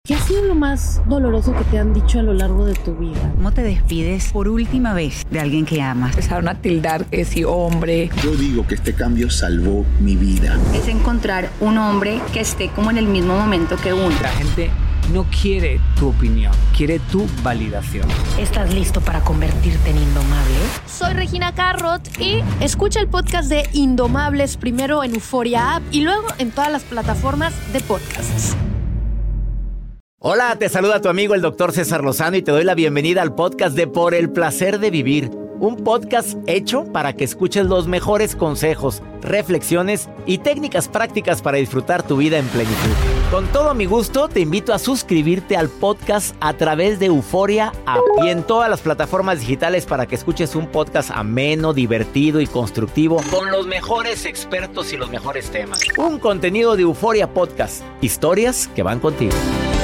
¿Qué ha sido lo más doloroso que te han dicho a lo largo de tu vida? ¿Cómo te despides por última vez de alguien que amas? Empezaron a tildar que si hombre. Yo digo que este cambio salvó mi vida. Es encontrar un hombre que esté como en el mismo momento que uno. La gente no quiere tu opinión, quiere tu validación. ¿Estás listo para convertirte en indomable? Soy Regina Carrot y escucha el podcast de Indomables primero en Euforia App y luego en todas las plataformas de podcasts. Hola, te saluda tu amigo el Dr. César Lozano y te doy la bienvenida al podcast de Por el Placer de Vivir. Un podcast hecho para que escuches los mejores consejos, reflexiones y técnicas prácticas para disfrutar tu vida en plenitud. Con todo mi gusto, te invito a suscribirte al podcast a través de Euforia App y en todas las plataformas digitales para que escuches un podcast ameno, divertido y constructivo con los mejores expertos y los mejores temas. Un contenido de Euforia Podcast. Historias que van contigo.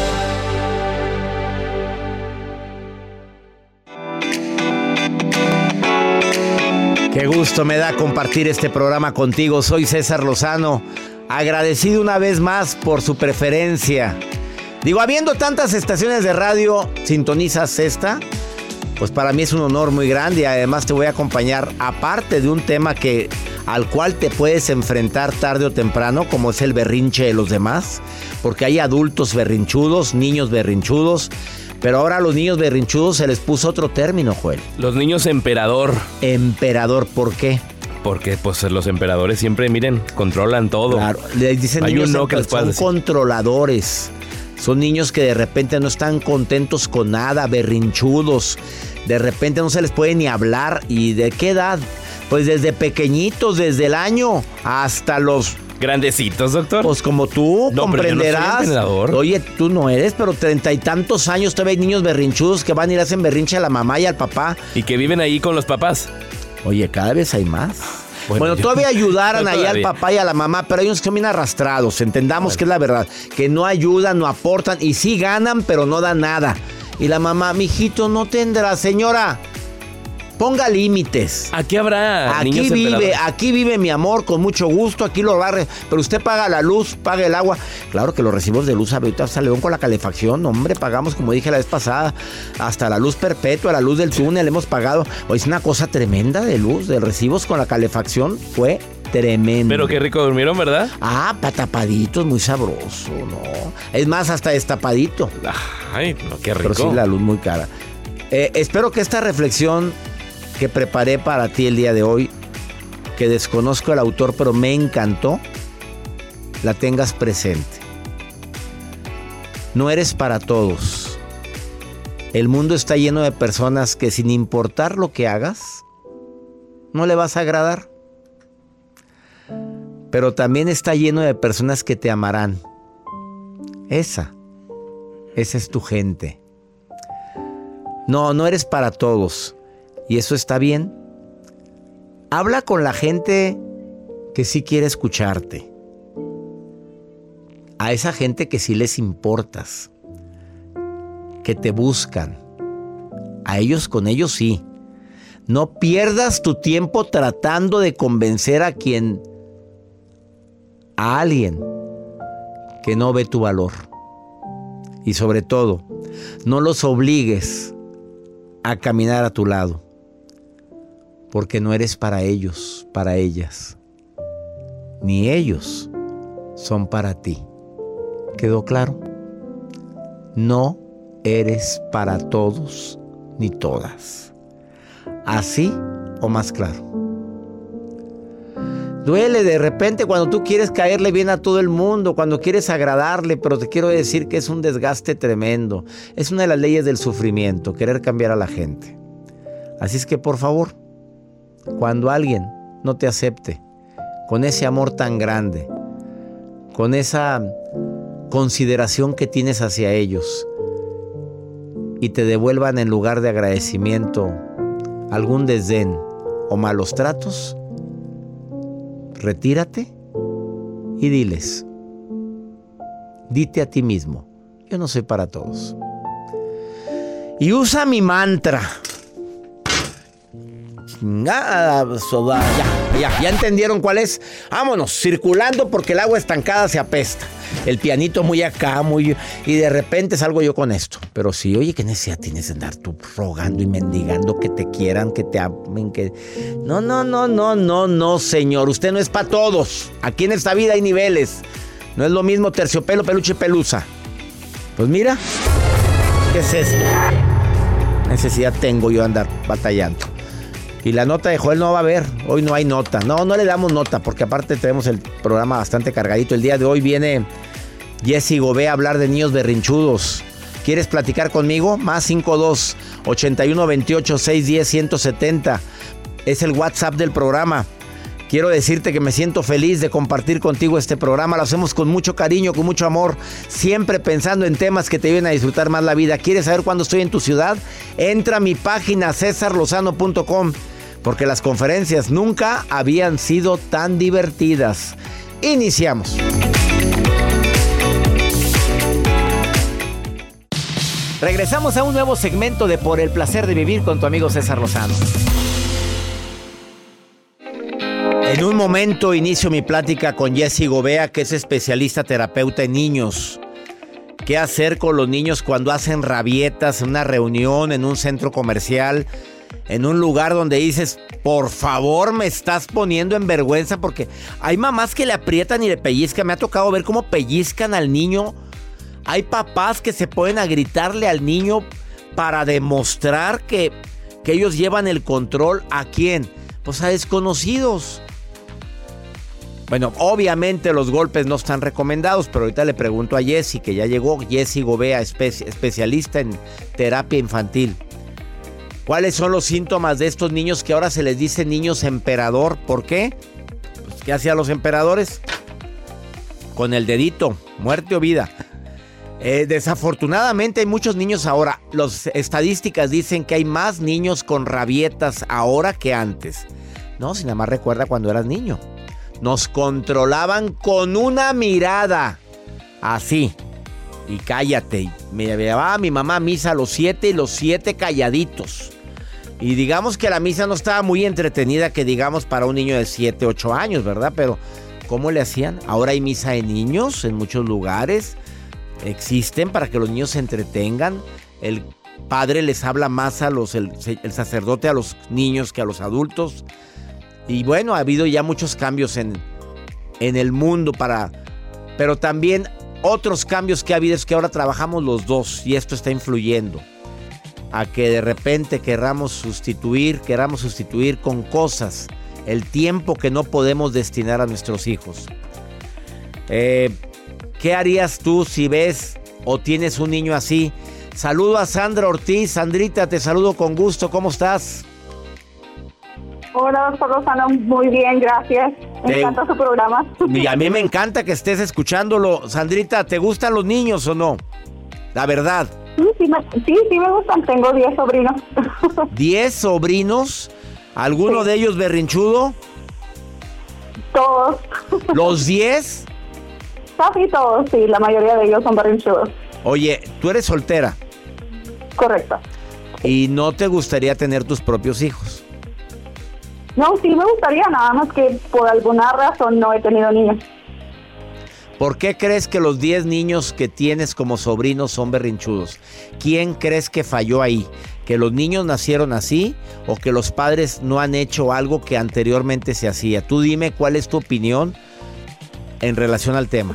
Qué gusto me da compartir este programa contigo. Soy César Lozano, agradecido una vez más por su preferencia. Digo, habiendo tantas estaciones de radio, ¿sintonizas esta? Pues para mí es un honor muy grande y además te voy a acompañar, aparte de un tema al cual te puedes enfrentar tarde o temprano, como es el berrinche de los demás, porque hay adultos berrinchudos, niños berrinchudos. Pero ahora a los niños berrinchudos se les puso otro término, Joel. Los niños emperador. Emperador, ¿por qué? Porque pues los emperadores siempre, miren, controlan todo. Claro, les dicen hay niños un no que les puedas son decir. Controladores. Son niños que de repente no están contentos con nada, berrinchudos. De repente no se les puede ni hablar. ¿Y de qué edad? Pues desde pequeñitos, desde el año hasta los... Grandecitos, doctor. Pues como tú, no, comprenderás. Pero yo no soy emperador. Oye, tú no eres, pero 30 y tantos años todavía hay niños berrinchudos que van y le hacen berrinche a la mamá y al papá. Y que viven ahí con los papás. Oye, cada vez hay más. Bueno, yo, todavía ayudaran ahí todavía al papá y a la mamá, pero hay unos que son bien arrastrados, entendamos que es la verdad, que no ayudan, no aportan y sí ganan, pero no dan nada. Y la mamá, mijito, no tendrá, señora, ponga límites. Aquí habrá niños emperadores. Aquí vive mi amor, con mucho gusto, aquí lo barre, pero usted paga la luz, paga el agua. Claro que los recibos de luz, ahorita hasta León con la calefacción, hombre, pagamos, como dije la vez pasada, hasta la luz perpetua, la luz del túnel hemos pagado. Hoy es una cosa tremenda de luz, de recibos con la calefacción, fue tremendo. Pero qué rico durmieron, ¿verdad? Ah, tapaditos, muy sabroso, ¿no? Es más, hasta destapadito. Ay, no, qué rico. Pero sí, la luz muy cara. Espero que esta reflexión que preparé para ti el día de hoy, que desconozco el autor, pero me encantó, la tengas presente. No eres para todos. El mundo está lleno de personas que sin importar lo que hagas, no le vas a agradar. Pero también está lleno de personas que te amarán. Esa es tu gente. No eres para todos. Y eso está bien. Habla con la gente que sí quiere escucharte. A esa gente que sí les importas. Que te buscan. Con ellos sí. No pierdas tu tiempo tratando de convencer a alguien que no ve tu valor. Y sobre todo, no los obligues a caminar a tu lado. Porque no eres para ellos, para ellas. Ni ellos son para ti. ¿Quedó claro? No eres para todos ni todas. ¿Así o más claro? Duele de repente cuando tú quieres caerle bien a todo el mundo, cuando quieres agradarle, pero te quiero decir que es un desgaste tremendo. Es una de las leyes del sufrimiento, querer cambiar a la gente. Así es que por favor, cuando alguien no te acepte con ese amor tan grande, con esa consideración que tienes hacia ellos y te devuelvan en lugar de agradecimiento algún desdén o malos tratos, retírate y diles, dite a ti mismo, yo no soy para todos. Y usa mi mantra. Nada, soda, ya. Ya entendieron cuál es. Vámonos, circulando porque el agua estancada se apesta. El pianito muy acá, y de repente salgo yo con esto. Pero sí, oye, ¿qué necesidad tienes de andar tú rogando y mendigando que te quieran, que te amen, que... No, señor. Usted no es para todos. Aquí en esta vida hay niveles. No es lo mismo terciopelo, peluche y pelusa. Pues mira, ¿qué es esto? Necesidad tengo yo de andar batallando. Y la nota de Joel no va a haber. Hoy no hay nota. No le damos nota porque aparte tenemos el programa bastante cargadito. El día de hoy viene Jessy Gobea a hablar de niños berrinchudos. ¿Quieres platicar conmigo? Más 52 81 28 610 170. Es el WhatsApp del programa. Quiero decirte que me siento feliz de compartir contigo este programa. Lo hacemos con mucho cariño, con mucho amor, siempre pensando en temas que te ayuden a disfrutar más la vida. ¿Quieres saber cuándo estoy en tu ciudad? Entra a mi página cesarlozano.com, porque las conferencias nunca habían sido tan divertidas. Iniciamos. Regresamos a un nuevo segmento de Por el Placer de Vivir con tu amigo César Lozano. En un momento inicio mi plática con Jessy Gobea, que es especialista terapeuta en niños. ¿Qué hacer con los niños cuando hacen rabietas en una reunión, en un centro comercial, en un lugar donde dices, por favor, me estás poniendo en vergüenza? Porque hay mamás que le aprietan y le pellizcan. Me ha tocado ver cómo pellizcan al niño. Hay papás que se ponen a gritarle al niño para demostrar que ellos llevan el control. ¿A quién? Pues a desconocidos. Bueno, obviamente los golpes no están recomendados, pero ahorita le pregunto a Jessy, que ya llegó, Jessy Gobea, especialista en terapia infantil. ¿Cuáles son los síntomas de estos niños que ahora se les dice niños emperador? ¿Por qué? Pues, ¿qué hacían los emperadores? Con el dedito, muerte o vida. Desafortunadamente hay muchos niños ahora. Las estadísticas dicen que hay más niños con rabietas ahora que antes. No, si nada más recuerda cuando eras niño. Nos controlaban con una mirada. Así. Y cállate. Me llevaba mi mamá a misa a los 7 y los 7 calladitos. Y digamos que la misa no estaba muy entretenida, que digamos para un niño de 7, 8 años, ¿verdad? Pero ¿cómo le hacían? Ahora hay misa de niños en muchos lugares. Existen para que los niños se entretengan. El padre les habla más el sacerdote a los niños que a los adultos. Y bueno, ha habido ya muchos cambios en el mundo pero también otros cambios que ha habido es que ahora trabajamos los dos y esto está influyendo a que de repente queramos sustituir con cosas el tiempo que no podemos destinar a nuestros hijos. ¿Qué harías tú si ves o tienes un niño así? Saludo a Sandra Ortiz. Sandrita, te saludo con gusto. ¿Cómo estás? Hola, doctor Lozano, muy bien, gracias. Me encanta su programa. Y a mí me encanta que estés escuchándolo. Sandrita, ¿te gustan los niños o no? La verdad. Sí me gustan. Tengo 10 sobrinos. ¿10 sobrinos? ¿Alguno de ellos berrinchudo? Todos. ¿Los 10? Casi todos, sí. La mayoría de ellos son berrinchudos. Oye, ¿tú eres soltera? Correcto. ¿Y no te gustaría tener tus propios hijos? No, sí me gustaría, nada más que por alguna razón no he tenido niños. ¿Por qué crees que los 10 niños que tienes como sobrinos son berrinchudos? ¿Quién crees que falló ahí? ¿Que los niños nacieron así o que los padres no han hecho algo que anteriormente se hacía? Tú dime cuál es tu opinión en relación al tema.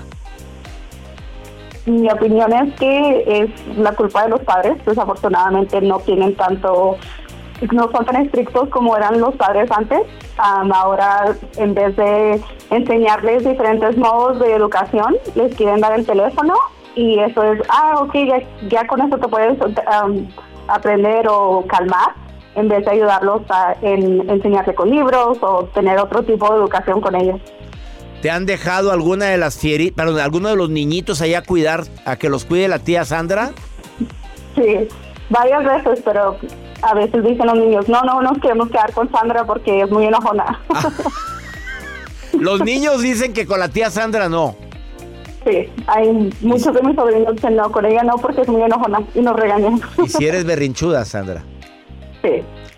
Mi opinión es que es la culpa de los padres. Desafortunadamente no tienen no son tan estrictos como eran los padres antes. Ahora, en vez de enseñarles diferentes modos de educación, les quieren dar el teléfono y eso es, ya con eso te puedes aprender o calmar, en vez de ayudarlos en enseñarle con libros o tener otro tipo de educación con ellos. ¿Te han dejado alguno de los niñitos allá a que los cuide la tía Sandra? Sí, varias veces, pero a veces dicen los niños, no nos queremos quedar con Sandra porque es muy enojona. Los niños dicen que con la tía Sandra no. Sí, hay muchos de mis sobrinos que dicen no, con ella no porque es muy enojona y nos regañan. ¿Y si eres berrinchuda, Sandra? Sí.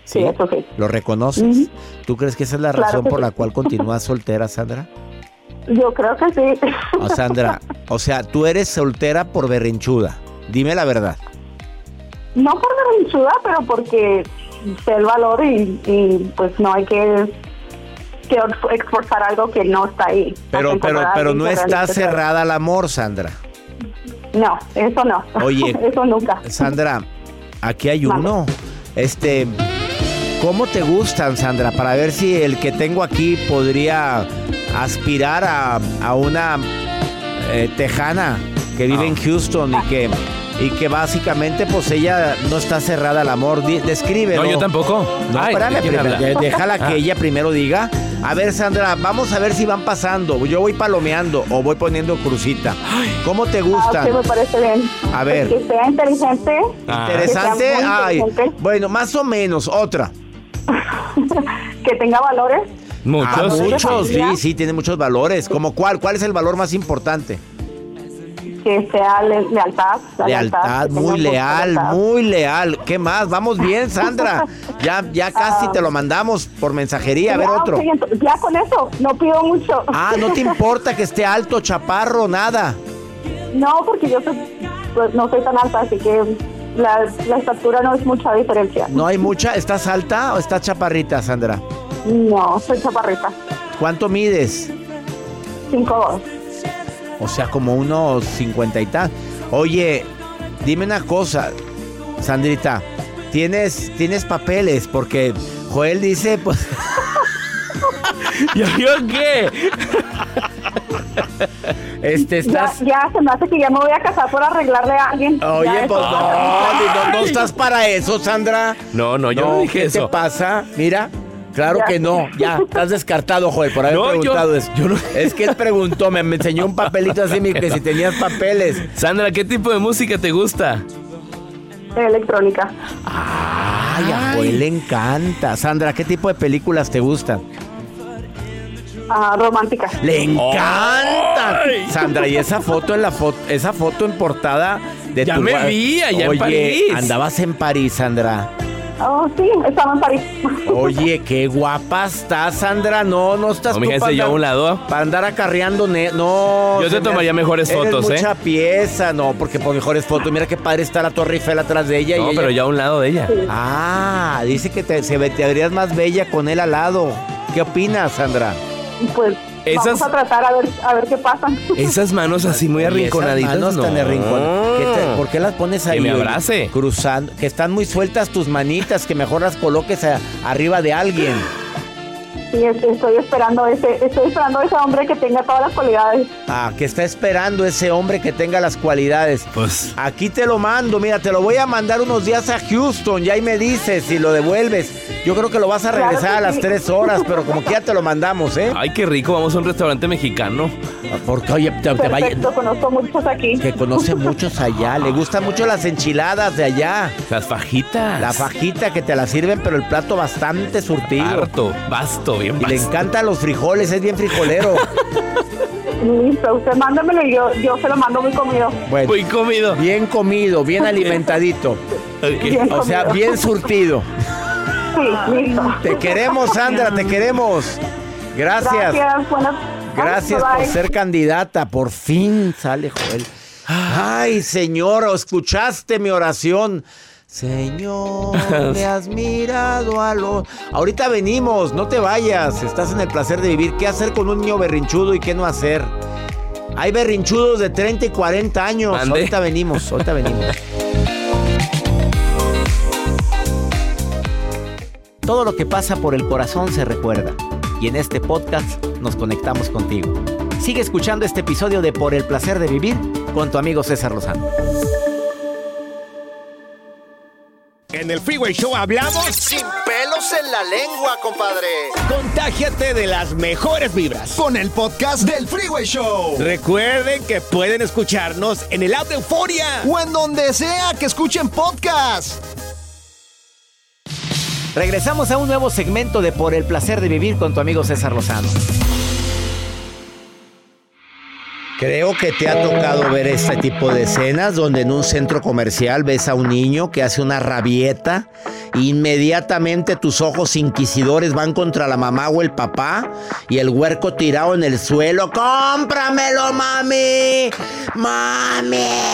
Sí, eso sí. ¿Lo reconoces? ¿Tú crees que esa es la razón por la cual continúas soltera, Sandra? Yo creo que sí. Sandra, o sea, tú eres soltera por berrinchuda. Dime la verdad. No por berrinchuda, pero porque sé el valor y pues no hay que esforzar algo que no está ahí. Pero no está cerrada al amor, Sandra. No, eso no. Oye, eso nunca. Sandra, aquí hay uno. ¿Cómo te gustan, Sandra? Para ver si el que tengo aquí podría aspirar a una tejana que vive en Houston y que básicamente pues ella no está cerrada al amor. Descríbelo. No, yo tampoco. No, espérame, déjala que ella primero diga. A ver, Sandra, vamos a ver si van pasando. Yo voy palomeando o voy poniendo crucita. ¿Cómo te gustan? Sí, me parece bien. A ver. Que sea inteligente. ¿Interesante? Ay, bueno, más o menos. Otra. Que tenga valores. Muchos. Sí, tiene muchos valores. ¿Cómo cuál? ¿Cuál es el valor más importante? Que sea lealtad. Lealtad, muy leal. ¿Qué más? Vamos bien, Sandra. Ya casi te lo mandamos por mensajería. A ver, otro. Ya con eso, no pido mucho. ¿No te importa que esté alto, chaparro, nada? No, porque yo no soy tan alta, así que la estatura no es mucha diferencia. ¿No hay mucha? ¿Estás alta o estás chaparrita, Sandra? No, soy chaparrita. ¿Cuánto mides? 5'2". O sea, como unos 50 y tal. Oye, dime una cosa, Sandrita. ¿Tienes papeles? Porque Joel dice, pues... ¿Yo qué? Estás... Ya se me hace que ya me voy a casar por arreglarle a alguien. Oye, pues no estás para eso, Sandra. No, yo no dije eso. ¿Qué te pasa? Mira... Claro que no, ya, estás descartado, Joel, por haber preguntado eso. Es que él preguntó, me enseñó un papelito así, que si tenías papeles. Sandra, ¿qué tipo de música te gusta? Electrónica. Ay, a Joel le encanta. Sandra, ¿qué tipo de películas te gustan? Romántica. ¡Le encanta! Ay. Sandra, y esa foto en portada de ya tu... me vi allá en París. Andabas en París, Sandra. Oh, sí, estaba en París. Oye, qué guapa estás, Sandra. No estás tú para yo a un lado. Para andar acarreando, no. Yo te tomaría mejores fotos, mucha pieza, no, porque por mejores fotos. Mira qué padre está la Torre Eiffel atrás de ella. No, pero ya a un lado de ella. Sí. Dice que te verías más bella con él al lado. ¿Qué opinas, Sandra? Pues vamos a tratar a ver qué pasa. Esas manos así muy arrinconaditas. Esas manos tan arrinconadas. ¿Por qué las pones ahí? Que me abrace. Cruzando. Que están muy sueltas tus manitas. Que mejor las coloques arriba de alguien. Sí, estoy esperando ese hombre que tenga todas las cualidades. Que está esperando ese hombre que tenga las cualidades. Pues aquí te lo mando, mira, te lo voy a mandar unos días a Houston, ya ahí me dices si lo devuelves. Yo creo que lo vas a regresar a las 3 horas, pero como que ya te lo mandamos, ¿eh? Ay, qué rico, vamos a un restaurante mexicano. Porque, oye, perfecto, conozco muchos aquí. Que conoce muchos allá, le gustan mucho las enchiladas de allá. Las fajitas. La fajita que te la sirven, pero el plato bastante surtido. Basto, bien basto. Y le encantan los frijoles, es bien frijolero. Listo, usted mándamelo y yo se lo mando muy comido. Bueno, muy comido. Bien comido, bien alimentadito. Okay. Bien o sea, bien surtido. Sí, listo. Te queremos, Sandra, te queremos. Gracias. Gracias por ser candidata. Por fin sale Joel. Ay, Señor, ¿escuchaste mi oración? Señor, me has mirado a los... Ahorita venimos, no te vayas. Estás en el placer de vivir. ¿Qué hacer con un niño berrinchudo y qué no hacer? Hay berrinchudos de 30 y 40 años. ¿Mande? Ahorita venimos. Todo lo que pasa por el corazón se recuerda. Y en este podcast nos conectamos contigo. Sigue escuchando este episodio de Por el placer de vivir con tu amigo César Lozano. En el Freeway Show hablamos sin pelos en la lengua, compadre. Contágiate de las mejores vibras con el podcast del Freeway Show. Recuerden que pueden escucharnos en el app de Euforia o en donde sea que escuchen podcast. Regresamos a un nuevo segmento de Por el placer de vivir con tu amigo César Lozano. Creo que te ha tocado ver este tipo de escenas donde en un centro comercial ves a un niño que hace una rabieta. Inmediatamente tus ojos inquisidores van contra la mamá o el papá y el huerco tirado en el suelo. ¡Cómpramelo, mami! ¡Mami!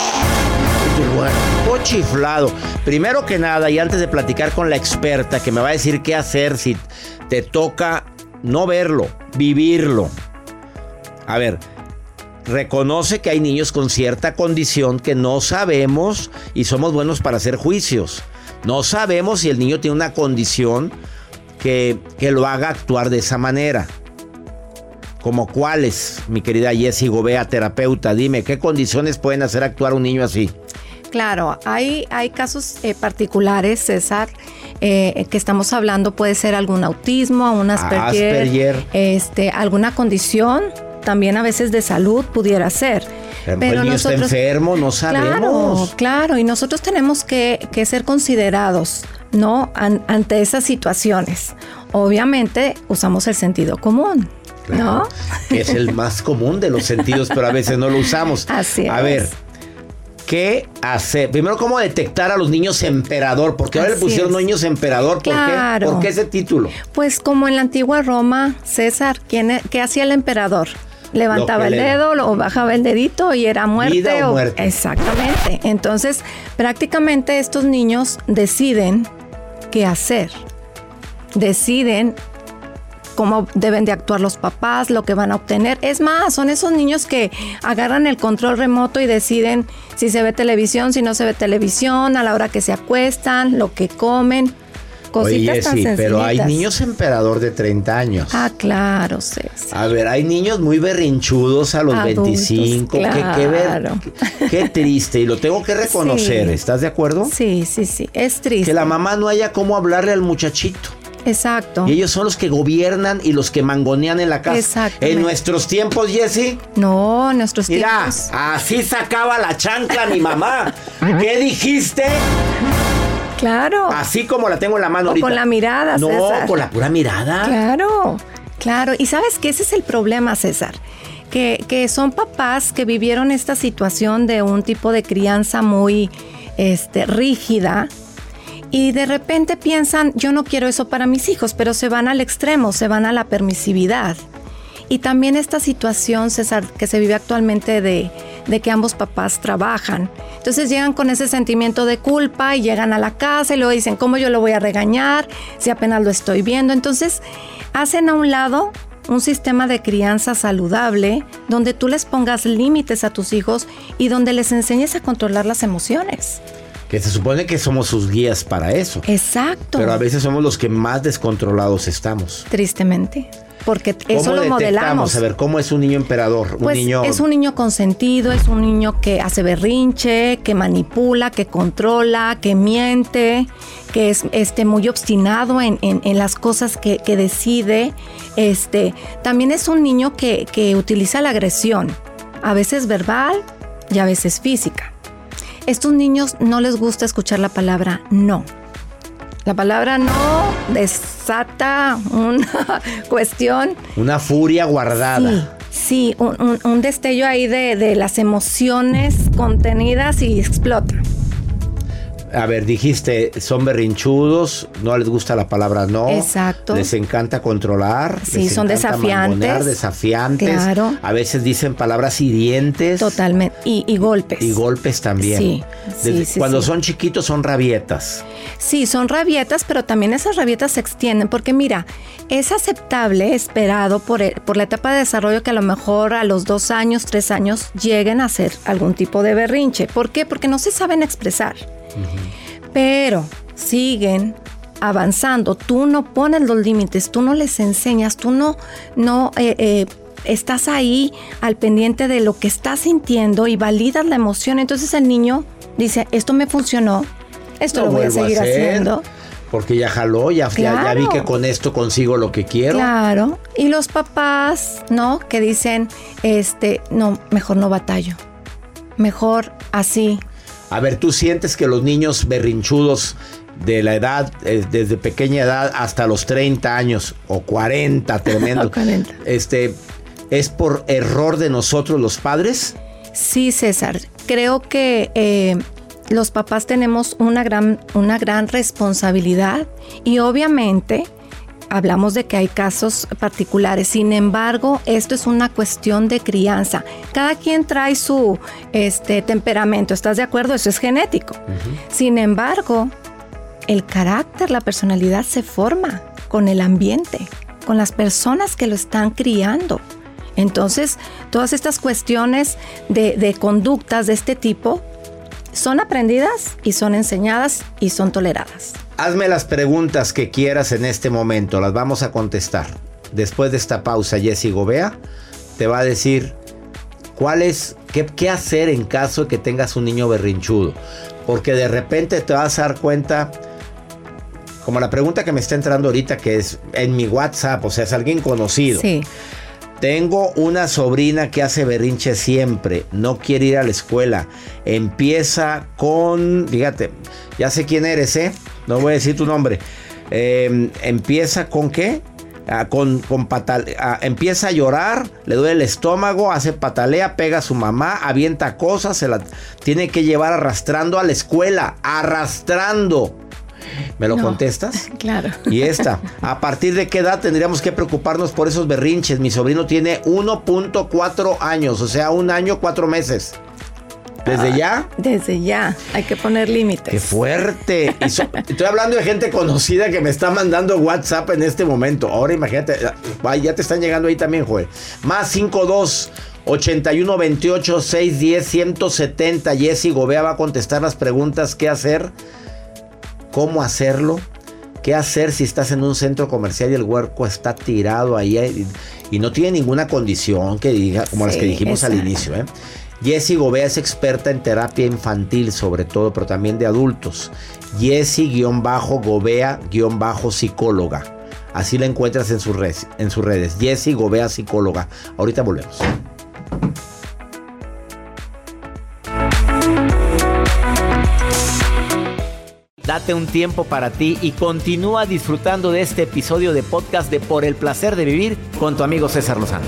Y el huerco chiflado. Primero que nada, y antes de platicar con la experta que me va a decir qué hacer si te toca no verlo, vivirlo. A ver, reconoce que hay niños con cierta condición que no sabemos y somos buenos para hacer juicios. No sabemos si el niño tiene una condición que lo haga actuar de esa manera. ¿Como cuáles, mi querida Jessie Gobea, terapeuta? Dime, ¿qué condiciones pueden hacer actuar un niño así? Claro, hay casos particulares, César, que estamos hablando. Puede ser algún autismo, un Asperger. Alguna condición, también a veces de salud pudiera ser. Pero el niño está enfermo, no sabemos. Claro, y nosotros tenemos que ser considerados, ¿no? Ante esas situaciones. Obviamente usamos el sentido común, claro, ¿no? Es el más común de los sentidos, pero a veces no lo usamos. Así es. A ver, ¿qué hacer? Primero, ¿cómo detectar a los niños emperador? Porque ahora le pusieron niños emperador. ¿Por qué? ¿Por qué ese título? Pues como en la antigua Roma, César, ¿qué hacía el emperador? Levantaba el dedo o bajaba el dedito y era muerte. Vida o muerte. Exactamente. Entonces, prácticamente estos niños deciden qué hacer. Deciden cómo deben de actuar los papás, lo que van a obtener. Es más, son esos niños que agarran el control remoto y deciden si se ve televisión, si no se ve televisión, a la hora que se acuestan, lo que comen. Cositas tan sencillitas. Pero hay niños emperador de 30 años. Ah, claro, César. A ver, hay niños muy berrinchudos a los adultos, 25. Claro. Qué triste, y lo tengo que reconocer. Sí. ¿Estás de acuerdo? Sí. Es triste. Que la mamá no haya cómo hablarle al muchachito. Exacto. Y ellos son los que gobiernan y los que mangonean en la casa. Exacto. En nuestros tiempos, Jessie. No, en nuestros tiempos. Mira, así sacaba la chancla mi mamá. ¿Qué dijiste? Claro. Así como la tengo en la mano ahorita. Con la mirada, no, César. No, con la pura mirada. Claro. Y ¿sabes qué? Ese es el problema, César. Que son papás que vivieron esta situación de un tipo de crianza muy rígida. Y de repente piensan, yo no quiero eso para mis hijos, pero se van al extremo, se van a la permisividad. Y también esta situación, César, que se vive actualmente de que ambos papás trabajan. Entonces llegan con ese sentimiento de culpa y llegan a la casa y luego dicen, ¿cómo yo lo voy a regañar si apenas lo estoy viendo? Entonces hacen a un lado un sistema de crianza saludable donde tú les pongas límites a tus hijos y donde les enseñes a controlar las emociones. Que se supone que somos sus guías para eso. Exacto. Pero a veces somos los que más descontrolados estamos. Tristemente. Porque eso lo modelamos. A ver, ¿cómo es un niño emperador? Pues es un niño consentido, es un niño que hace berrinche, que manipula, que controla, que miente, que es muy obstinado en las cosas que decide. También es un niño que utiliza la agresión, a veces verbal y a veces física. Estos niños no les gusta escuchar la palabra no. La palabra no desata una cuestión. Una furia guardada. Sí, un destello ahí de las emociones contenidas y explota. A ver, dijiste, son berrinchudos, no les gusta la palabra no. Exacto. Les encanta controlar. Sí, son desafiantes. Desafiantes. Claro. A veces dicen palabras hirientes. Totalmente. Y golpes. Y golpes también. Sí. Cuando son chiquitos son rabietas. Sí, son rabietas, pero también esas rabietas se extienden. Porque mira, es aceptable, esperado por la etapa de desarrollo que a lo mejor a los 2 años, 3 años lleguen a hacer algún tipo de berrinche. ¿Por qué? Porque no se saben expresar. Pero siguen avanzando, tú no pones los límites, tú no les enseñas, tú no estás ahí al pendiente de lo que estás sintiendo y validas la emoción. Entonces el niño dice, esto me funcionó, esto lo voy a seguir haciendo. Porque ya jaló, ya vi que con esto consigo lo que quiero. Claro, y los papás, ¿no? Que dicen, no, mejor no batallo, mejor así. A ver, ¿tú sientes que los niños berrinchudos de la edad, desde pequeña edad hasta los 30 años o 40, tremendo, ¿Es por error de nosotros los padres? Sí, César. Creo que los papás tenemos una gran responsabilidad y obviamente hablamos de que hay casos particulares. Sin embargo, esto es una cuestión de crianza. Cada quien trae su temperamento. ¿Estás de acuerdo? Eso es genético. Sin embargo, el carácter, la personalidad se forma con el ambiente, con las personas que lo están criando. Entonces, todas estas cuestiones de conductas de este tipo son aprendidas y son enseñadas y son toleradas. Hazme las preguntas que quieras en este momento, las vamos a contestar. Después de esta pausa, Jessy Gobea te va a decir qué hacer en caso de que tengas un niño berrinchudo. Porque de repente te vas a dar cuenta, como la pregunta que me está entrando ahorita, que es en mi WhatsApp, o sea, es alguien conocido. Sí. Tengo una sobrina que hace berrinche siempre, no quiere ir a la escuela. Empieza con, fíjate, ya sé quién eres, no voy a decir tu nombre. Empieza con ¿qué? Empieza a llorar, le duele el estómago, hace patalea, pega a su mamá, avienta cosas, se la tiene que llevar arrastrando a la escuela, arrastrando. ¿Me lo contestas? Claro. Y ¿a partir de qué edad tendríamos que preocuparnos por esos berrinches? Mi sobrino tiene 1.4 años, o sea, 1 año, 4 meses. ¿Desde ya? Desde ya, hay que poner límites. ¡Qué fuerte! Estoy hablando de gente conocida que me está mandando WhatsApp en este momento. Ahora imagínate, ya te están llegando ahí también, Joel. Más 52 81 28 610 170. Jessy Gobea va a contestar las preguntas. ¿Qué hacer? ¿Cómo hacerlo? ¿Qué hacer si estás en un centro comercial y el huerco está tirado ahí y no tiene ninguna condición que diga, como las que dijimos al inicio? Jessy Gobea es experta en terapia infantil sobre todo, pero también de adultos. Jessy-Gobea-psicóloga. Así la encuentras en sus redes. Jessy Gobea psicóloga. Ahorita volvemos. Date un tiempo para ti y continúa disfrutando de este episodio de podcast de Por el Placer de Vivir con tu amigo César Lozano.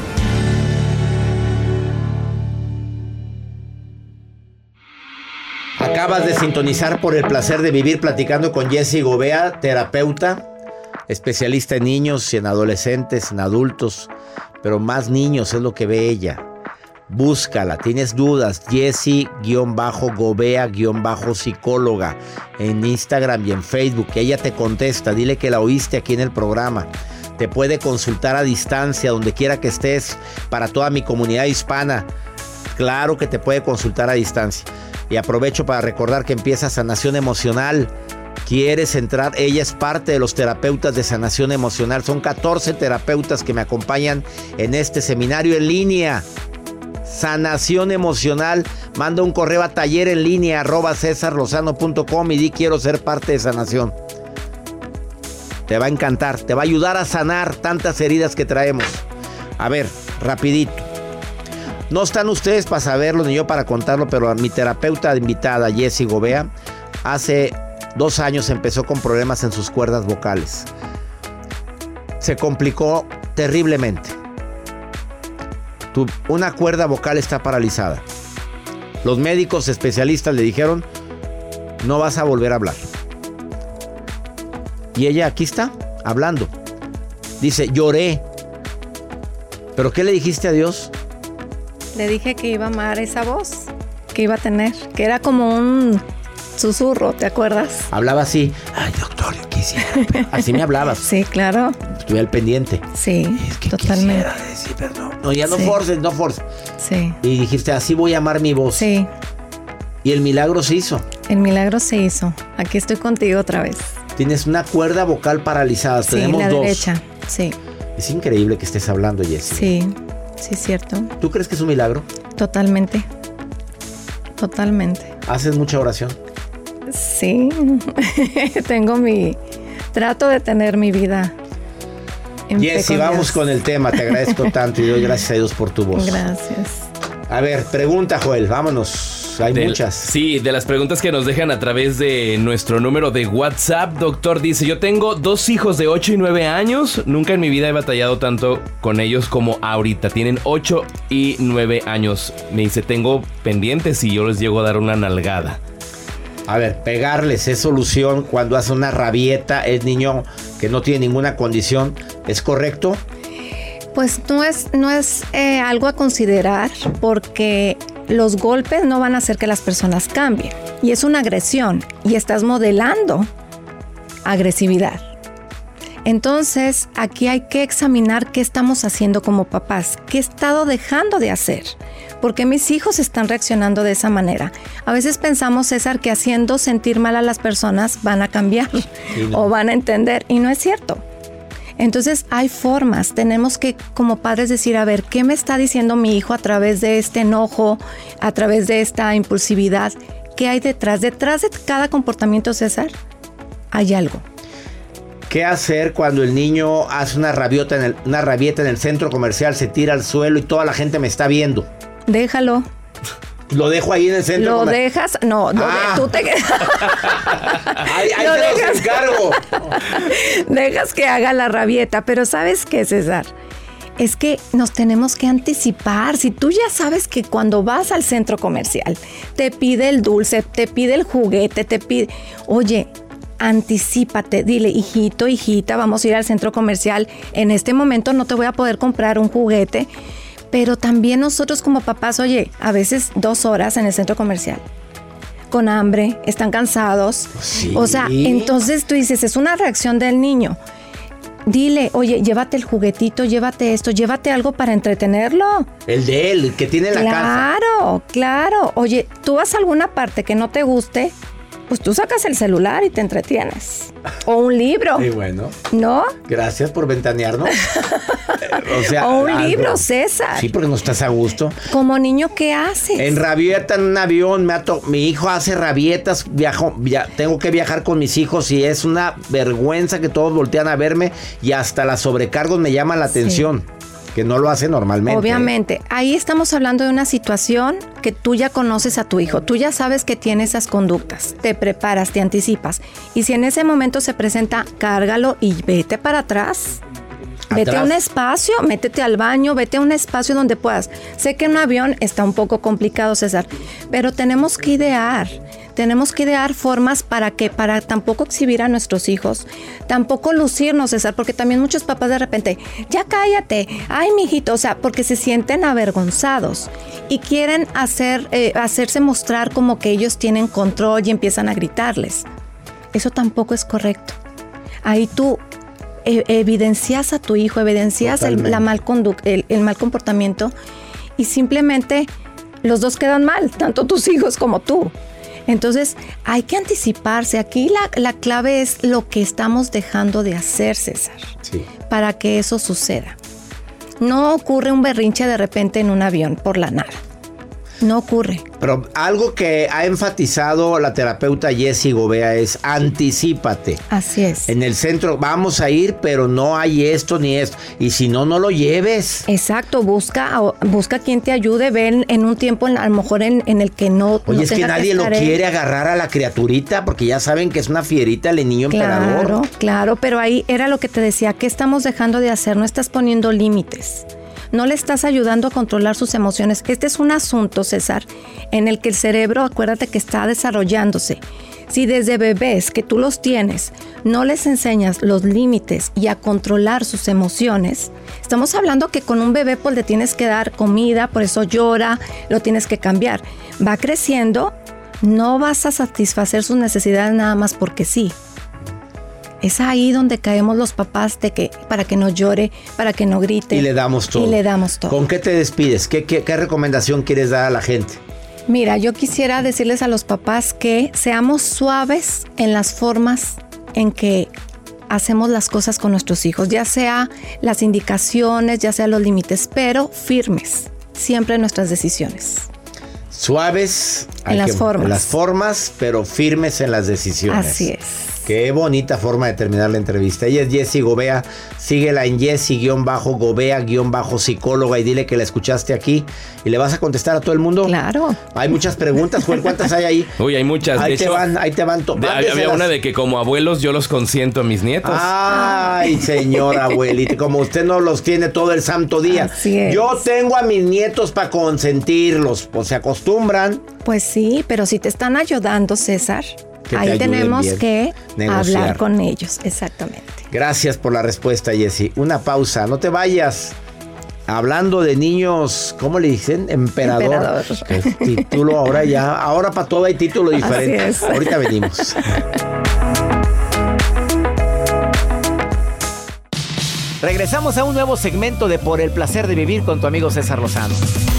Acabas de sintonizar Por el Placer de Vivir platicando con Jessy Gobea, terapeuta, especialista en niños y en adolescentes, en adultos, pero más niños es lo que ve ella. Búscala, tienes dudas, Jessy-Gobea-psicóloga en Instagram y en Facebook. Ella te contesta, dile que la oíste aquí en el programa. Te puede consultar a distancia, donde quiera que estés, para toda mi comunidad hispana. Claro que te puede consultar a distancia. Y aprovecho para recordar que empieza Sanación Emocional. ¿Quieres entrar? Ella es parte de los terapeutas de Sanación Emocional. Son 14 terapeutas que me acompañan en este seminario en línea. Sanación Emocional. Manda un correo a tallerenlinea@cesarlozano.com y di quiero ser parte de Sanación. Te va a encantar, te va a ayudar a sanar tantas heridas que traemos. A ver, rapidito. No están ustedes para saberlo ni yo para contarlo, pero mi terapeuta invitada, Jessy Gobea, hace 2 años empezó con problemas en sus cuerdas vocales. Se complicó terriblemente. Una cuerda vocal está paralizada. Los médicos especialistas le dijeron, no vas a volver a hablar. Y ella aquí está, hablando. Dice, lloré. ¿Pero qué le dijiste a Dios? Le dije que iba a amar esa voz que iba a tener, que era como un susurro, ¿te acuerdas? Hablaba así, ay doctor, yo quisiera. Así me hablabas. Sí, claro. Estuve al pendiente. Sí, es que totalmente. Quisiera decir perdón. No, ya no forces, no forces. Sí. Y dijiste, así voy a amar mi voz. Sí. Y el milagro se hizo. El milagro se hizo. Aquí estoy contigo otra vez. Tienes una cuerda vocal paralizada. Sí, tenemos la 2. derecha, sí. Es increíble que estés hablando, Jessy. Sí, sí es cierto. ¿Tú crees que es un milagro? Totalmente. Totalmente. ¿Haces mucha oración? Sí. Trato de tener mi vida. Jessy, vamos con el tema. Te agradezco tanto y doy gracias a Dios por tu voz. Gracias. A ver, pregunta, Joel. Vámonos. hay muchas. Sí, de las preguntas que nos dejan a través de nuestro número de WhatsApp. Doctor dice, yo tengo 2 hijos de 8 y 9 años. Nunca en mi vida he batallado tanto con ellos como ahorita. Tienen 8 y 9 años. Me dice, tengo pendientes y yo les llego a dar una nalgada. A ver, pegarles es solución cuando hace una rabieta, es niño que no tiene ninguna condición. ¿Es correcto? Pues no es algo a considerar, porque los golpes no van a hacer que las personas cambien. Y es una agresión y estás modelando agresividad. Entonces, aquí hay que examinar qué estamos haciendo como papás, qué he estado dejando de hacer, por qué mis hijos están reaccionando de esa manera. A veces pensamos, César, que haciendo sentir mal a las personas van a cambiar o van a entender, y no es cierto. Entonces hay formas, tenemos que como padres decir, a ver, ¿qué me está diciendo mi hijo a través de este enojo, a través de esta impulsividad? ¿Qué hay detrás? Detrás de cada comportamiento, César, hay algo. ¿Qué hacer cuando el niño hace una rabieta en el centro comercial, se tira al suelo y toda la gente me está viendo? Déjalo. ¿Lo dejo ahí en el centro? ¿Lo dejas? No, tú te quedas. Ahí te los encargo. Dejas que haga la rabieta, pero ¿sabes qué, César? Es que nos tenemos que anticipar. Si tú ya sabes que cuando vas al centro comercial te pide el dulce, te pide el juguete, te pide... Oye, anticípate, dile, hijito, hijita, vamos a ir al centro comercial. En este momento no te voy a poder comprar un juguete. Pero también nosotros como papás, oye, a veces 2 horas en el centro comercial, con hambre, están cansados. Sí. O sea, entonces tú dices, es una reacción del niño. Dile, oye, llévate el juguetito, llévate esto, llévate algo para entretenerlo. El de él, el que tiene en la casa. Claro. Oye, tú vas a alguna parte que no te guste, pues tú sacas el celular y te entretienes. O un libro. Sí, bueno. ¿No? Gracias por ventanearnos. O un libro, César. Sí, porque no estás a gusto. Como niño, ¿qué haces? En rabieta en un avión, mi hijo hace rabietas, tengo que viajar con mis hijos y es una vergüenza que todos voltean a verme y hasta las sobrecargos me llaman la atención. Que no lo hace normalmente. Obviamente. Ahí estamos hablando de una situación que tú ya conoces a tu hijo. Tú ya sabes que tiene esas conductas. Te preparas, te anticipas. Y si en ese momento se presenta, cárgalo y vete para atrás. Vete a un espacio, métete al baño, vete a un espacio donde puedas. Sé que en un avión está un poco complicado, César, pero tenemos que idear formas para tampoco exhibir a nuestros hijos, tampoco lucirnos, César, porque también muchos papás de repente, ya cállate, ay, mijito, o sea, porque se sienten avergonzados y quieren hacerse mostrar como que ellos tienen control y empiezan a gritarles. Eso tampoco es correcto. Ahí tú evidencias a tu hijo, evidencias el mal comportamiento y simplemente los dos quedan mal, tanto tus hijos como tú. Entonces hay que anticiparse. Aquí la clave es lo que estamos dejando de hacer, César, para que eso suceda. No ocurre un berrinche de repente en un avión por la nada. No ocurre. Pero algo que ha enfatizado la terapeuta Jessie Gobea es anticípate. Así es. En el centro vamos a ir, pero no hay esto ni esto. Y si no, no lo lleves. Exacto. Busca quien te ayude. Ven en un tiempo a lo mejor en el que no. Oye, es que nadie lo quiere agarrar a la criaturita porque ya saben que es una fierita el niño emperador. Claro. Pero ahí era lo que te decía. ¿Qué estamos dejando de hacer? No estás poniendo límites. No le estás ayudando a controlar sus emociones. Este es un asunto, César, en el que el cerebro, acuérdate que está desarrollándose. Si desde bebés que tú los tienes, no les enseñas los límites y a controlar sus emociones, estamos hablando que con un bebé pues le tienes que dar comida, por eso llora, lo tienes que cambiar. Va creciendo, no vas a satisfacer sus necesidades nada más porque sí. Es ahí donde caemos los papás para que no llore, para que no grite. Y le damos todo. ¿Con qué te despides? ¿Qué recomendación quieres dar a la gente? Mira, yo quisiera decirles a los papás que seamos suaves en las formas en que hacemos las cosas con nuestros hijos, ya sea las indicaciones, ya sea los límites, pero firmes siempre en nuestras decisiones. Suaves en las formas, pero firmes en las decisiones. Así es. Qué bonita forma de terminar la entrevista. Ella es Jessie Gobea. Síguela en Jessie-Gobea-psicóloga y dile que la escuchaste aquí. ¿Y le vas a contestar a todo el mundo? Claro. Hay muchas preguntas, Joel. ¿Cuántas hay ahí? Uy, hay muchas. Ahí te van. Había una de que como abuelos yo los consiento a mis nietos. Ay, señora abuelita, como usted no los tiene todo el santo día. Así es. Yo tengo a mis nietos para consentirlos, pues se acostumbran. Pues sí, pero si te están ayudando, César, ahí tenemos que negociar. hablar con ellos, exactamente. Gracias por la respuesta, Jessie. Una pausa, no te vayas. Hablando de niños, ¿cómo le dicen? Emperador. Título ahora para todo hay título diferente. Así es. Ahorita venimos. Regresamos a un nuevo segmento de Por el Placer de Vivir con tu amigo César Lozano.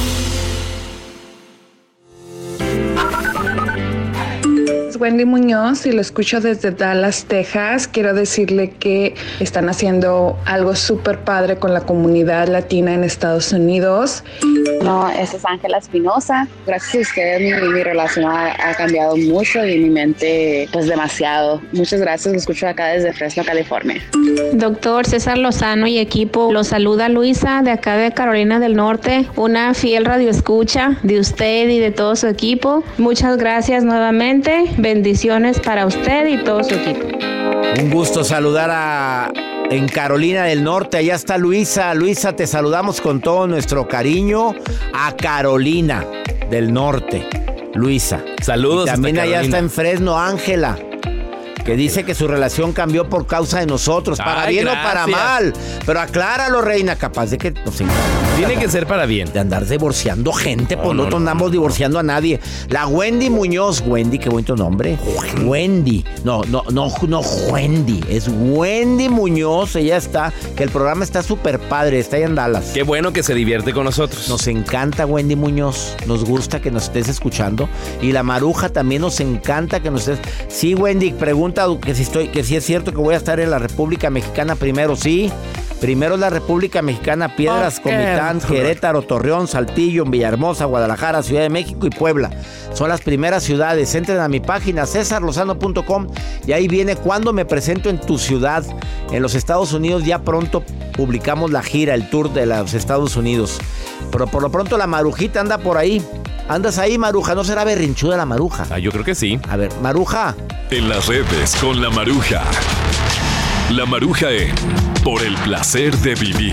Wendy Muñoz y lo escucho desde Dallas, Texas. Quiero decirle que están haciendo algo súper padre con la comunidad latina en Estados Unidos. No, esa es Ángela Espinosa. Gracias a ustedes mi relación ha cambiado mucho y mi mente pues demasiado. Muchas gracias, lo escucho acá desde Fresno, California. Doctor César Lozano y equipo, los saluda Luisa de acá de Carolina del Norte, una fiel radioescucha de usted y de todo su equipo. Muchas gracias nuevamente. Bendiciones para usted y todo su equipo. Un gusto saludar en Carolina del Norte. Allá está Luisa. Luisa, te saludamos con todo nuestro cariño a Carolina del Norte. Luisa. Saludos. Y también allá está en Fresno Ángela, que dice que su relación cambió por causa de nosotros, para bien gracias. o para mal. Pero acláralo, reina, capaz de que nos encanta. Tiene que ser para bien. De andar divorciando gente, pues no andamos divorciando a nadie. La Wendy Muñoz, Wendy, qué bonito nombre. Wendy, no, Wendy, es Wendy Muñoz, ella está, que el programa está súper padre, está ahí en Dallas. Qué bueno que se divierte con nosotros. Nos encanta Wendy Muñoz, nos gusta que nos estés escuchando. Y la Maruja también nos encanta que nos estés. Sí, Wendy, pregunta que si es cierto que voy a estar en la República Mexicana primero. Sí, primero es la República Mexicana, Piedras, Comitán, Querétaro, Torreón, Saltillo, Villahermosa, Guadalajara, Ciudad de México y Puebla. Son las primeras ciudades. Entren a mi página cesarlozano.com y ahí viene cuando me presento en tu ciudad. En los Estados Unidos ya pronto publicamos la gira, el tour de los Estados Unidos. Pero por lo pronto la Marujita anda por ahí. ¿Andas ahí, Maruja? ¿No será berrinchuda la Maruja? Yo creo que sí. A ver, Maruja. En las redes con la Maruja. La Maruja en Por el Placer de Vivir.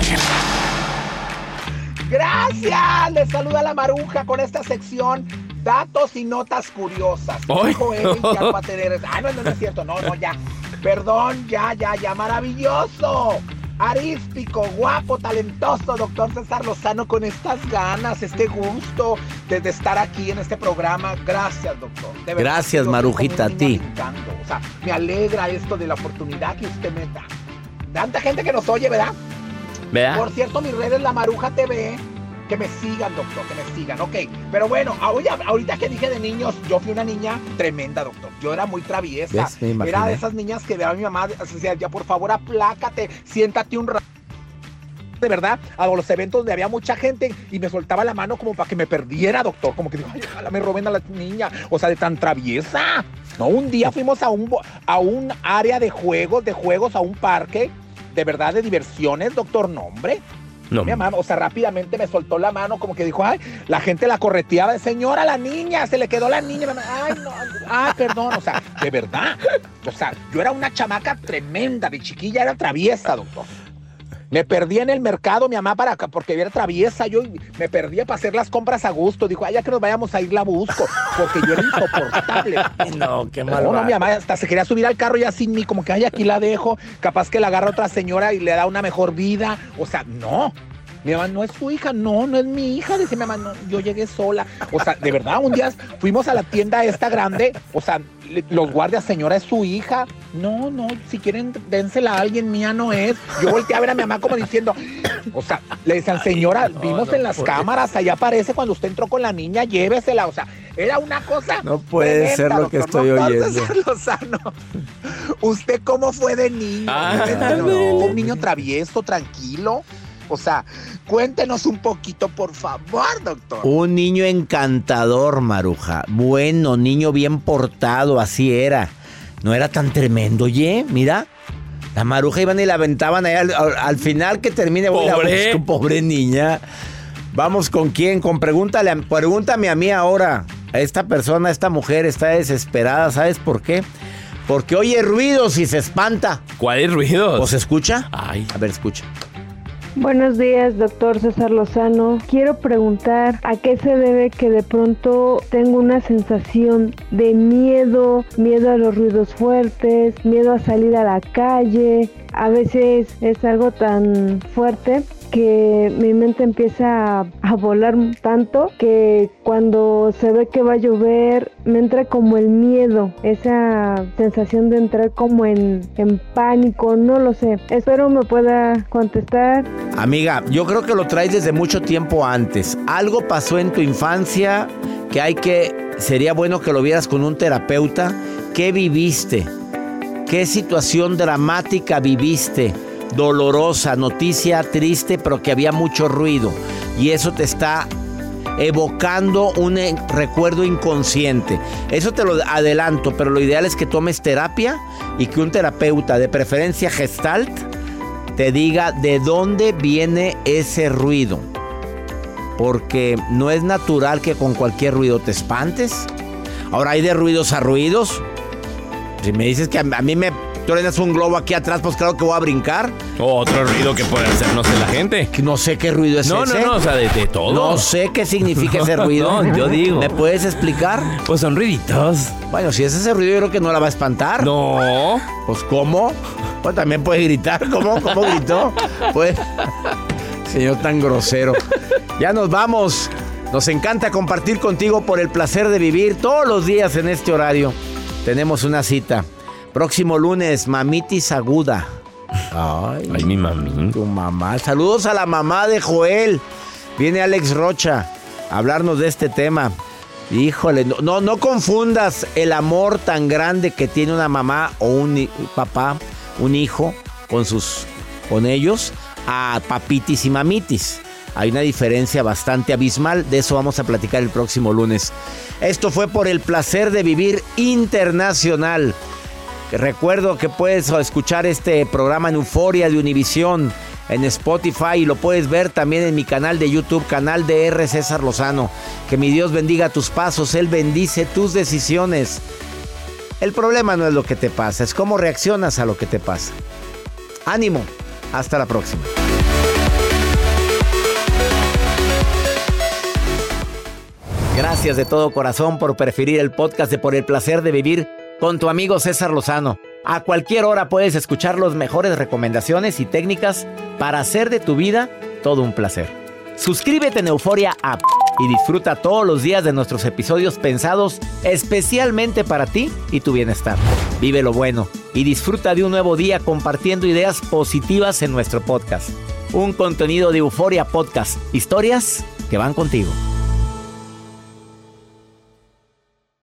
Gracias, les saluda la Maruja con esta sección datos y notas curiosas. Dijo él, ya no va a tener... no es cierto, no, ya. Perdón, ya, maravilloso. Arístico, guapo, talentoso, doctor César Lozano, con estas ganas, este gusto de estar aquí en este programa. Gracias, doctor. De verdad, gracias, Marujita, a ti. O sea, me alegra esto de la oportunidad que usted me da. Tanta gente que nos oye, ¿verdad? Por cierto, mis redes, La Maruja TV. Que me sigan, doctor, que me sigan, ok. Pero bueno, ahorita que dije de niños, yo fui una niña tremenda, doctor. Yo era muy traviesa. Era de esas niñas que veía a mi mamá, decía, ya por favor aplácate, siéntate un rato. De verdad, a los eventos donde había mucha gente y me soltaba la mano como para que me perdiera, doctor. Como que digo, ay, ojalá me roben a la niña. O sea, de tan traviesa. No, un día fuimos a un área de juegos, a un parque, de verdad, de diversiones, doctor, no, hombre. No. Mi mamá, o sea, rápidamente me soltó la mano, como que dijo, ay, la gente la correteaba, señora, la niña, se le quedó la niña, ay, no, ay, perdón, o sea, de verdad, o sea, yo era una chamaca tremenda, de chiquilla era traviesa, doctor. Me perdí en el mercado, mi mamá, porque era traviesa, yo me perdía para hacer las compras a gusto. Dijo, ya que nos vayamos a ir la busco, porque yo era insoportable. No, qué mal. No, mi mamá hasta se quería subir al carro ya sin mí, como que, aquí la dejo, capaz que la agarra otra señora y le da una mejor vida. O sea, no. Mi mamá, no es su hija, no es mi hija. Dice mi mamá, no, yo llegué sola. O sea, de verdad, un día fuimos a la tienda esta grande, o sea, los guardias, señora, es su hija. No, si quieren, dénsela a alguien, mía no es. Yo volteé a ver a mi mamá como diciendo, o sea, le decían, señora, vimos en las cámaras, allá aparece cuando usted entró con la niña, llévesela. O sea, era una cosa. No puede ser lo que estoy oyendo. Lozano, ¿usted cómo fue de niño? Un niño travieso, tranquilo. O sea, cuéntenos un poquito, por favor, doctor. Un niño encantador, Maruja. Bueno, niño bien portado, así era. No era tan tremendo, oye, mira. La Maruja iban y la aventaban ahí al final que termine. Pobre niña. Vamos con quién, pregúntame a mí ahora. Esta persona, esta mujer está desesperada, ¿sabes por qué? Porque oye ruidos y se espanta. ¿Cuáles ruidos? ¿O se escucha? Ay. A ver, escucha. Buenos días, doctor César Lozano. Quiero preguntar a qué se debe que de pronto tengo una sensación de miedo a los ruidos fuertes, miedo a salir a la calle. A veces es algo tan fuerte que mi mente empieza a volar tanto que cuando se ve que va a llover me entra como el miedo, esa sensación de entrar como en pánico, no lo sé. Espero me pueda contestar. Amiga, yo creo que lo traes desde mucho tiempo antes. Algo pasó en tu infancia sería bueno que lo vieras con un terapeuta. ¿Qué viviste? ¿Qué situación dramática viviste? Dolorosa, noticia triste, pero que había mucho ruido. Y eso te está evocando un recuerdo inconsciente. Eso te lo adelanto, pero lo ideal es que tomes terapia y que un terapeuta, de preferencia Gestalt, te diga de dónde viene ese ruido. Porque no es natural que con cualquier ruido te espantes. Ahora hay de ruidos a ruidos. Si me dices que a mí me truenas un globo aquí atrás, pues claro que voy a brincar. Otro ruido que puede hacer, no sé, la gente. No sé qué ruido es ese. No, o sea, de todo. No sé qué significa ese ruido. No, yo digo. ¿Me puedes explicar? Pues son ruiditos. Bueno, si es ese ruido, yo creo que no la va a espantar. No. Pues, ¿cómo? Pues también puede gritar. ¿Cómo gritó? Pues, señor tan grosero. Ya nos vamos. Nos encanta compartir contigo por el placer de vivir todos los días en este horario. Tenemos una cita. Próximo lunes, mamitis aguda. Ay, mi mami. Tu mamá. Saludos a la mamá de Joel. Viene Alex Rocha a hablarnos de este tema. Híjole, no confundas el amor tan grande que tiene una mamá o un papá, un hijo con ellos, a papitis y mamitis. Hay una diferencia bastante abismal. De eso vamos a platicar el próximo lunes. Esto fue por el placer de vivir internacional. Recuerdo que puedes escuchar este programa en Euforia de Univisión, en Spotify, y lo puedes ver también en mi canal de YouTube, canal de R. César Lozano. Que mi Dios bendiga tus pasos, Él bendice tus decisiones. El problema no es lo que te pasa, es cómo reaccionas a lo que te pasa. Ánimo, hasta la próxima. Gracias de todo corazón por preferir el podcast de Por el Placer de Vivir con tu amigo César Lozano. A cualquier hora puedes escuchar las mejores recomendaciones y técnicas para hacer de tu vida todo un placer. Suscríbete en Euforia App y disfruta todos los días de nuestros episodios pensados especialmente para ti y tu bienestar. Vive lo bueno y disfruta de un nuevo día compartiendo ideas positivas en nuestro podcast. Un contenido de Euforia Podcast. Historias que van contigo.